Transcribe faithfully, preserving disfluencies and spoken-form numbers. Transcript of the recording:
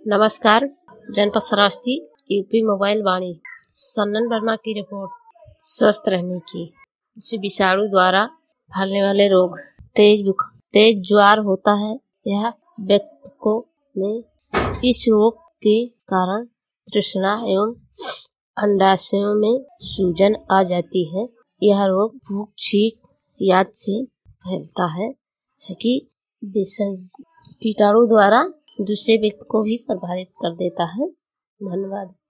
नमस्कार। जनपद Shravasti, UP mobile Vani. Sannan Verma की रिपोर्ट। स्वस्थ रहने की। इस विषाणु द्वारा फैलने वाले रोग। तेज बुखार, तेज ज्वर होता है। यह व्यक्ति को में इस रोग के कारण तृष्णा एवं अंडाशयों में सूजन आ जाती है। यह रोग भूख, छींक, याद से फैलता है। कि कीटाणु द्वारा दूसरे व्यक्ति को भी प्रभावित कर देता है। धन्यवाद।